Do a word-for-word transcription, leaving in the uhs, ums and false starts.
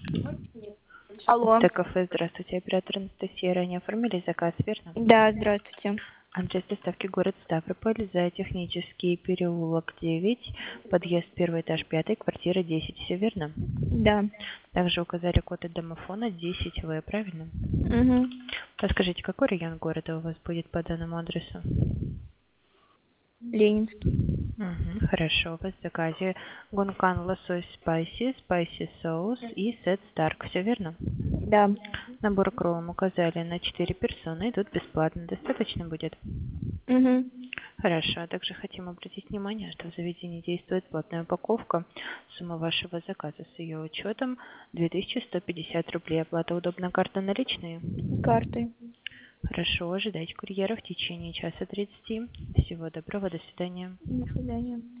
Алло. ТКФ, здравствуйте, оператор Анастасия. Ранее оформили заказ, верно? Да, здравствуйте. Адрес доставки город Ставрополь, Зоотехнический переулок девять, подъезд первый этаж пятый, квартира десять, все верно? Да. Также указали код от домофона десять вэ, правильно? Угу. Подскажите, какой район города у вас будет по данному адресу? Ленинский. Угу, хорошо, у вас в заказе гункан лосось спайси, спайси соус и сет старк, все верно? Да. Набор кровом указали на четыре персоны, идут бесплатно, достаточно будет? Угу. Хорошо, а также хотим обратить внимание, что в заведении действует платная упаковка. Сумма вашего заказа с ее учетом две тысячи сто пятьдесят рублей. Оплата удобна, карта наличные? Картой. Хорошо, ожидайте курьера в течение часа тридцати. Всего доброго, до свидания. До свидания.